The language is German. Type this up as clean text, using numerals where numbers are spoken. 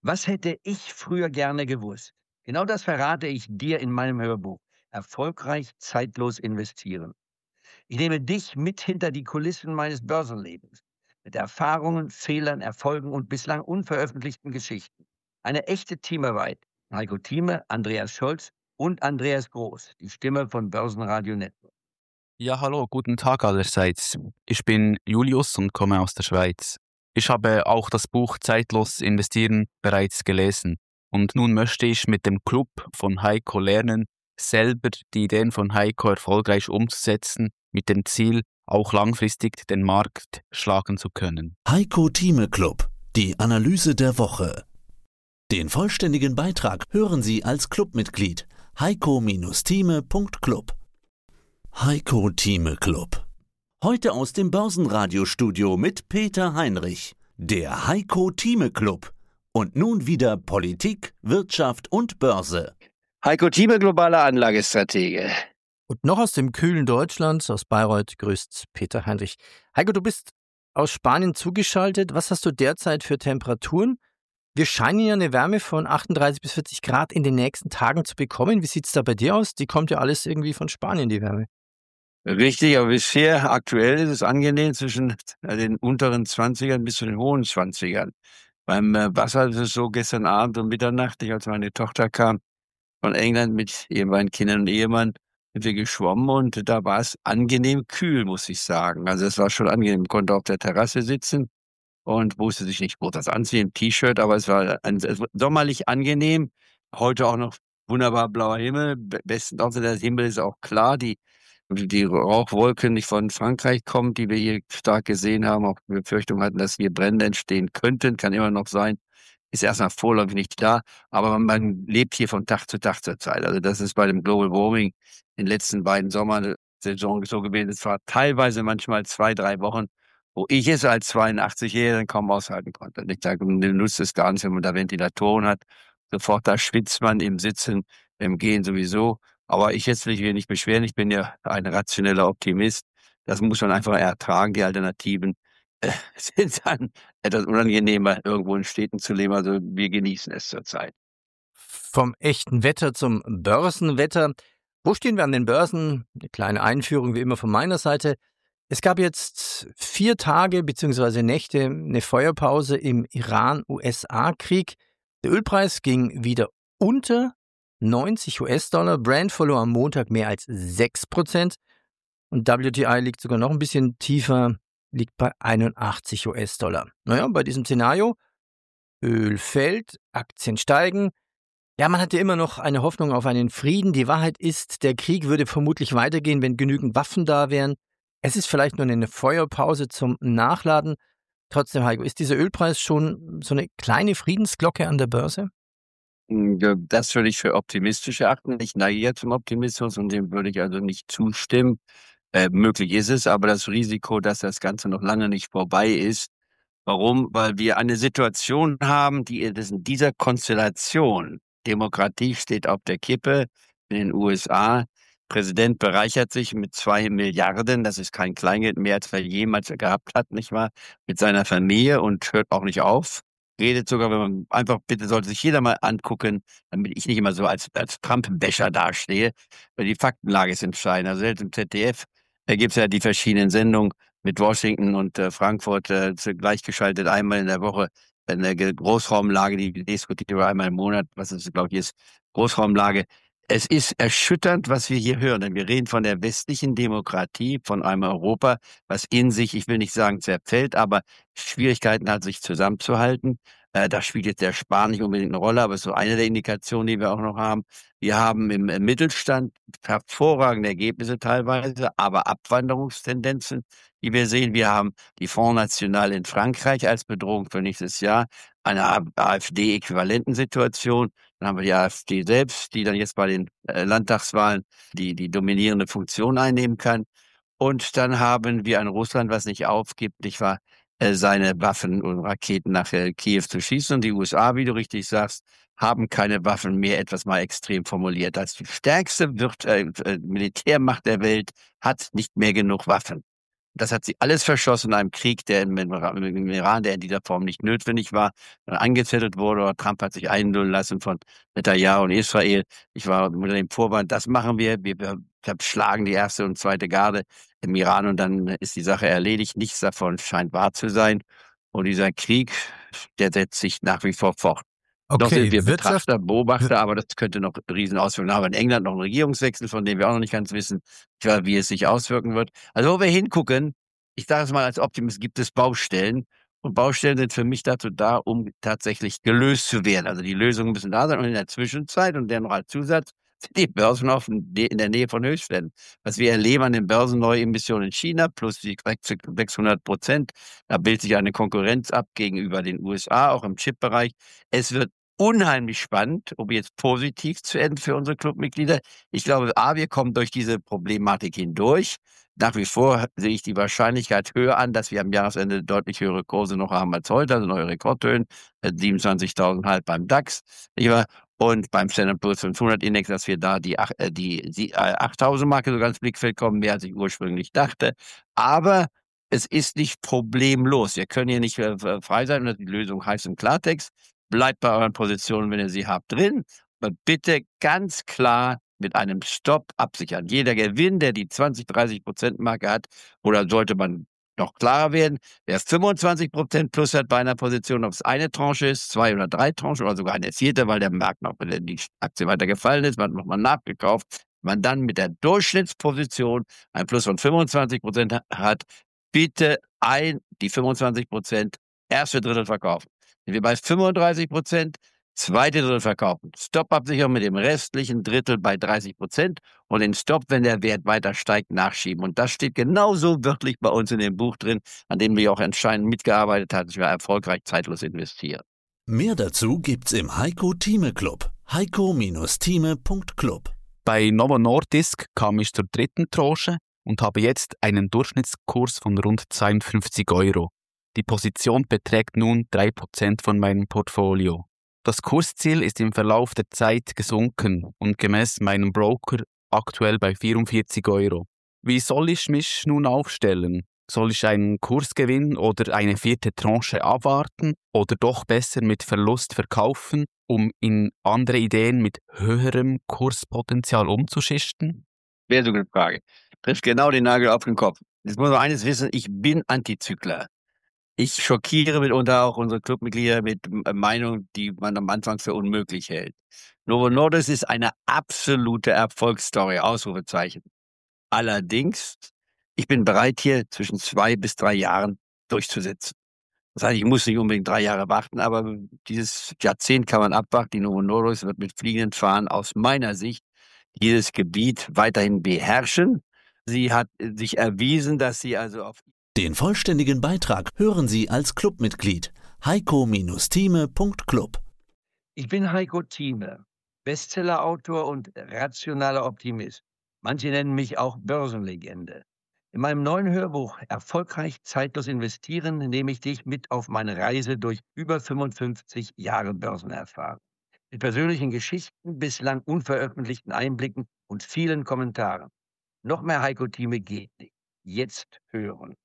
Was hätte ich früher gerne gewusst? Genau das verrate ich dir in meinem Hörbuch. Erfolgreich zeitlos investieren. Ich nehme dich mit hinter die Kulissen meines Börsenlebens. Mit Erfahrungen, Fehlern, Erfolgen und bislang unveröffentlichten Geschichten. Eine echte Teamarbeit. Heiko Thieme, Andreas Scholz und Andreas Groß, die Stimme von Börsenradio Network. Ja, hallo, guten Tag allerseits. Ich bin Julius und komme aus der Schweiz. Ich habe auch das Buch Zeitlos investieren bereits gelesen. Und nun möchte ich mit dem Club von Heiko lernen, selber die Ideen von Heiko erfolgreich umzusetzen, mit dem Ziel, auch langfristig den Markt schlagen zu können. Heiko Thieme Club, die Analyse der Woche. Den vollständigen Beitrag hören Sie als Clubmitglied heiko-thieme.club. Heiko Thieme Club. Heute aus dem Börsenradiostudio mit Peter Heinrich, der Heiko Thieme Club. Und nun wieder Politik, Wirtschaft und Börse. Heiko Thieme, globaler Anlagestratege. Und noch aus dem kühlen Deutschland, aus Bayreuth, grüßt Peter Heinrich. Heiko, du bist aus Spanien zugeschaltet. Was hast du derzeit für Temperaturen? Wir scheinen ja eine Wärme von 38 bis 40 Grad in den nächsten Tagen zu bekommen. Wie sieht es da bei dir aus? Die kommt ja alles irgendwie von Spanien, die Wärme. Richtig, aber bisher aktuell ist es angenehm zwischen den unteren 20ern bis zu den hohen 20ern. Beim Wasser ist es so, gestern Abend um Mitternacht, als meine Tochter kam von England mit ihren beiden Kindern und Ehemann, sind wir geschwommen und da war es angenehm kühl, muss ich sagen. Also es war schon angenehm, konnte auf der Terrasse sitzen und musste sich nicht groß was anziehen, T-Shirt, aber es war sommerlich angenehm. Heute auch noch wunderbar blauer Himmel, besten auch der Himmel ist auch klar, die Rauchwolke nicht von Frankreich kommt, die wir hier stark gesehen haben, auch die Befürchtung hatten, dass hier Brände entstehen könnten, kann immer noch sein, ist erstmal vorläufig nicht da, aber man lebt hier von Tag zu Tag zurzeit. Also das ist bei dem Global Warming in den letzten beiden Sommersaison so gewesen. Es war teilweise manchmal 2, 3 Wochen, wo ich es als 82-Jähriger kaum aushalten konnte. Und ich sage, man nutzt es gar nicht, wenn man da Ventilatoren hat. Sofort da schwitzt man im Sitzen, im Gehen sowieso. Aber ich jetzt will mich nicht beschweren, ich bin ja ein rationeller Optimist. Das muss man einfach ertragen. Die Alternativen sind dann etwas unangenehmer, irgendwo in Städten zu leben. Also wir genießen es zurzeit. Vom echten Wetter zum Börsenwetter. Wo stehen wir an den Börsen? Eine kleine Einführung wie immer von meiner Seite. Es gab jetzt 4 Tage bzw. Nächte eine Feuerpause im Iran-USA-Krieg. Der Ölpreis ging wieder unter 90 US-Dollar. Brent verlor am Montag mehr als 6%. Und WTI liegt sogar noch ein bisschen tiefer, liegt bei 81 US-Dollar. Naja, bei diesem Szenario, Öl fällt, Aktien steigen. Ja, man hatte immer noch eine Hoffnung auf einen Frieden. Die Wahrheit ist, der Krieg würde vermutlich weitergehen, wenn genügend Waffen da wären. Es ist vielleicht nur eine Feuerpause zum Nachladen. Trotzdem, Heiko, ist dieser Ölpreis schon so eine kleine Friedensglocke an der Börse? Das würde ich für optimistisch erachten. Ich neige ja zum Optimismus und dem würde ich also nicht zustimmen. Möglich ist es, aber das Risiko, dass das Ganze noch lange nicht vorbei ist. Warum? Weil wir eine Situation haben, die in dieser Konstellation, Demokratie steht auf der Kippe in den USA, Präsident bereichert sich mit 2 Milliarden, das ist kein Kleingeld mehr, als er jemals gehabt hat, nicht wahr, mit seiner Familie und hört auch nicht auf. Redet sogar, wenn man einfach, bitte sollte sich jeder mal angucken, damit ich nicht immer so als Trump-Bäscher dastehe, weil die Faktenlage ist entscheidend. Also selbst im ZDF, da gibt's ja die verschiedenen Sendungen mit Washington und Frankfurt gleichgeschaltet einmal in der Woche. Eine Großraumlage, die diskutiert wir einmal im Monat, was es, glaube ich, ist, Großraumlage. Es ist erschütternd, was wir hier hören, denn wir reden von der westlichen Demokratie, von einem Europa, was in sich, ich will nicht sagen zerfällt, aber Schwierigkeiten hat, sich zusammenzuhalten. Da spielt jetzt der Spahn nicht unbedingt eine Rolle, aber es ist so eine der Indikationen, die wir auch noch haben. Wir haben im Mittelstand hervorragende Ergebnisse teilweise, aber Abwanderungstendenzen, die wir sehen. Wir haben die Front National in Frankreich als Bedrohung für nächstes Jahr, eine AfD-äquivalenten Situation. Dann haben wir die AfD selbst, die dann jetzt bei den Landtagswahlen die dominierende Funktion einnehmen kann. Und dann haben wir ein Russland, was nicht aufgibt, nicht wahr, seine Waffen und Raketen nach Kiew zu schießen. Und die USA, wie du richtig sagst, haben keine Waffen mehr, etwas mal extrem formuliert. Als die stärkste Militärmacht der Welt hat nicht mehr genug Waffen. Das hat sie alles verschossen in einem Krieg, der im Iran, der in dieser Form nicht notwendig war, angezettelt wurde. Trump hat sich einlullen lassen von Netanyahu und Israel. Ich war unter dem Vorwand, das machen wir. Wir schlagen die erste und zweite Garde im Iran und dann ist die Sache erledigt. Nichts davon scheint wahr zu sein. Und dieser Krieg, der setzt sich nach wie vor fort. Noch sind Okay, wir Wirtschaft. Betrachter, Beobachter, aber das könnte noch Riesenauswirkungen haben. In England noch ein Regierungswechsel, von dem wir auch noch nicht ganz wissen, wie es sich auswirken wird. Also wo wir hingucken, ich sage es mal als Optimist, gibt es Baustellen. Und Baustellen sind für mich dazu da, um tatsächlich gelöst zu werden. Also die Lösungen müssen da sein. Und in der Zwischenzeit, und der noch als Zusatz, sind die Börsen in der Nähe von Höchstständen. Was wir erleben an den Börsenneuemissionen in China, plus die 600%, da bildet sich eine Konkurrenz ab gegenüber den USA, auch im Chip-Bereich. Es wird unheimlich spannend, ob jetzt positiv zu enden für unsere Clubmitglieder. Ich glaube, wir kommen durch diese Problematik hindurch. Nach wie vor sehe ich die Wahrscheinlichkeit höher an, dass wir am Jahresende deutlich höhere Kurse noch haben als heute, also neue Rekordhöhen, 27.500 beim DAX. Und beim Standard Poor's 500 Index, dass wir da die 8.000 Marke sogar ins Blickfeld kommen, mehr als ich ursprünglich dachte. Aber es ist nicht problemlos. Wir können hier nicht frei sein, und die Lösung heißt im Klartext, bleibt bei euren Positionen, wenn ihr sie habt, drin. Aber bitte ganz klar mit einem Stop absichern. Jeder Gewinn, der die 20-30% Marke hat, oder sollte man noch klarer werden, wer 25% plus hat bei einer Position, ob es eine Tranche ist, 2 oder 3 Tranchen oder sogar eine vierte, weil der Markt noch, wenn die Aktie weiter gefallen ist, man hat nochmal nachgekauft, man dann mit der Durchschnittsposition ein Plus von 25% hat, bitte die 25% erste Drittel verkaufen. Wenn wir bei 35%, zweite Drittel verkaufen. Stop-Absicherung mit dem restlichen Drittel bei 30% und den Stop, wenn der Wert weiter steigt, nachschieben. Und das steht genauso wörtlich bei uns in dem Buch drin, an dem wir auch entscheidend mitgearbeitet haben, dass wir erfolgreich zeitlos investieren. Mehr dazu gibt's im Heiko Thieme Club. heiko-thieme.club. Bei Novo Nordisk kam ich zur dritten Tranche und habe jetzt einen Durchschnittskurs von rund 52 €. Die Position beträgt nun 3% von meinem Portfolio. Das Kursziel ist im Verlauf der Zeit gesunken und gemäß meinem Broker aktuell bei 44 €. Wie soll ich mich nun aufstellen? Soll ich einen Kursgewinn oder eine vierte Tranche abwarten oder doch besser mit Verlust verkaufen, um in andere Ideen mit höherem Kurspotenzial umzuschichten? Wäre so eine Frage. Trifft genau den Nagel auf den Kopf. Jetzt muss man eines wissen, ich bin Antizykler. Ich schockiere mitunter auch unsere Clubmitglieder mit Meinungen, die man am Anfang für unmöglich hält. Novo Nordisk ist eine absolute Erfolgsstory, Ausrufezeichen. Allerdings, ich bin bereit, hier zwischen 2 bis 3 Jahren durchzusetzen. Das heißt, ich muss nicht unbedingt 3 Jahre warten, aber dieses Jahrzehnt kann man abwarten. Die Novo Nordisk wird mit fliegenden Fahnen aus meiner Sicht dieses Gebiet weiterhin beherrschen. Sie hat sich erwiesen, dass sie also auf Den vollständigen Beitrag hören Sie als Clubmitglied. heiko-thieme.club. Ich bin Heiko Thieme, Bestsellerautor und rationaler Optimist. Manche nennen mich auch Börsenlegende. In meinem neuen Hörbuch Erfolgreich zeitlos investieren nehme ich dich mit auf meine Reise durch über 55 Jahre Börsenerfahrung. Mit persönlichen Geschichten, bislang unveröffentlichten Einblicken und vielen Kommentaren. Noch mehr Heiko Thieme geht nicht. Jetzt hören.